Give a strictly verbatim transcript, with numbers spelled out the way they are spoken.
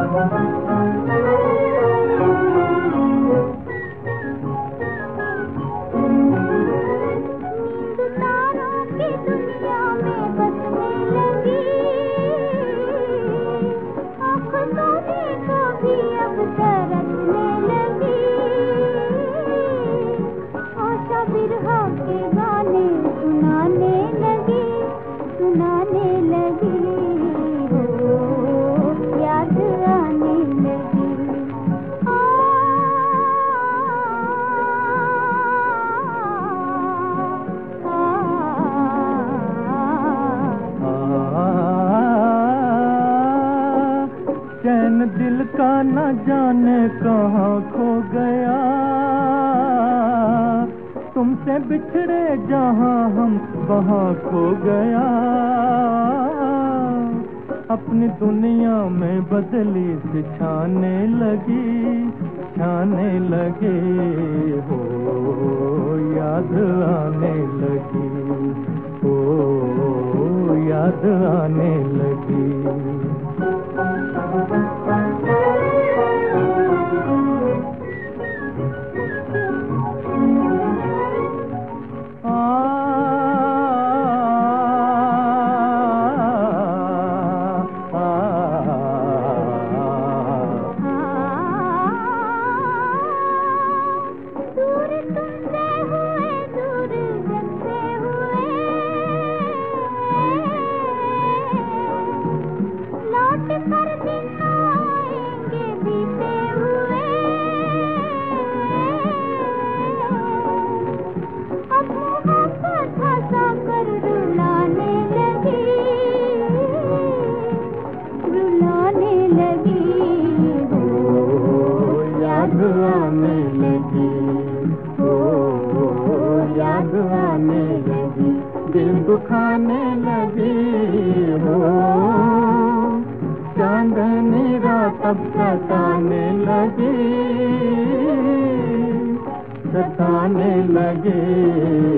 दिल का न जाने कहाँ खो गया, तुमसे बिछड़े जहाँ हम वहाँ खो गया। अपनी दुनिया में बदली सी छाने लगी, छाने लगे हो याद आने लगी, हो याद आने लगी। आने लगी, हो याद आने लगी, दिल दुखाने लगी हो, चांदनी रात अब सताने लगी, सताने लगी।